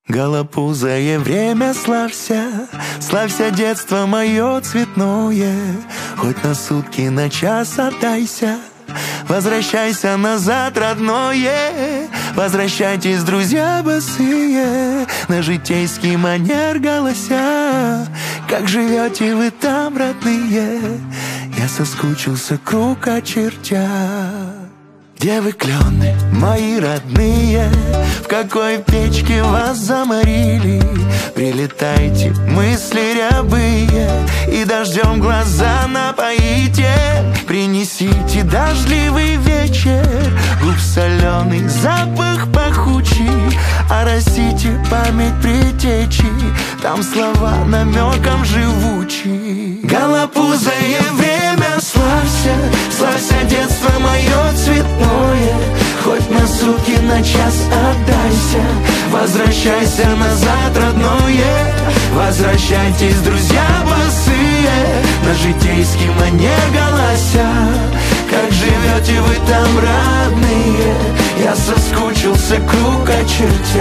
Голопузое время, славься, славься, детство мое цветное. Хоть на сутки, на час отдайся, возвращайся назад, родное. Возвращайтесь, друзья босые, на житейский манер голося. Как живете вы там, родные? Я соскучился, круг очертя. Где вы, клены, мои родные? В какой печке вас заморили? Прилетайте, мысли рябые, и дождем глаза напоите. Принесите дождливый вечер, губ соленый, запах пахучий. Оросите память предтечи, там слова намеком живучи. Голопузое время, славься, славься, детство мое цветное. Хоть на сутки, на час отдайся, возвращайся назад, родное. Возвращайтесь, друзья босые, на житейский манер голося. Как живете вы там, родные? Я соскучился, круг очертя.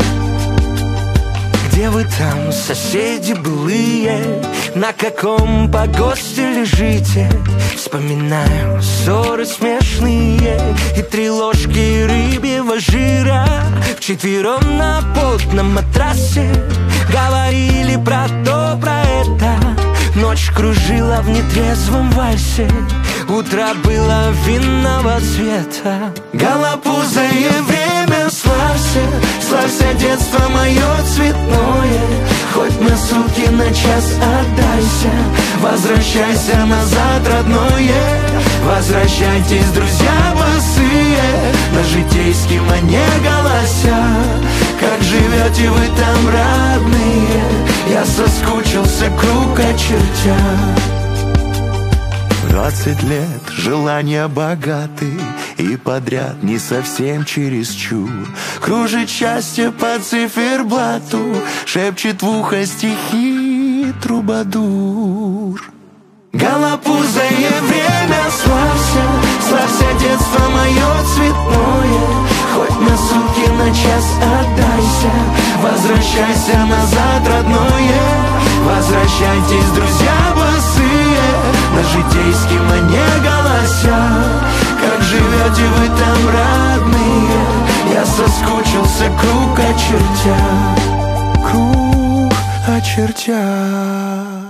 Где вы там, соседи былые? На каком погосте лежите? Вспоминаю ссоры смешные и 3 ложки рыбьего жира. Вчетвером на потном матрасе говорили про то, про это. Ночь кружила в нетрезвом вальсе, утро было винного цвета. Голопузое время, славься, славься, детство мое цветное. Хоть на сутки, на час отдайся, возвращайся назад, родное. Возвращайтесь, друзья босые, на житейский манер голося. Как живете вы там, родные? Я соскучился, круг очертя. 20 лет, желания богаты, и подряд не совсем чересчур. Кружит счастье по циферблату, шепчет в ухо стихи трубадур. Голопузое время, славься, славься, детство мое цветное. Хоть на сутки, на час отдайся, возвращайся назад, родное. Возвращайтесь, друзья босые, на житейский манер голося. Как живете вы там, родные? Я соскучился, круг очертя. Круг очертя.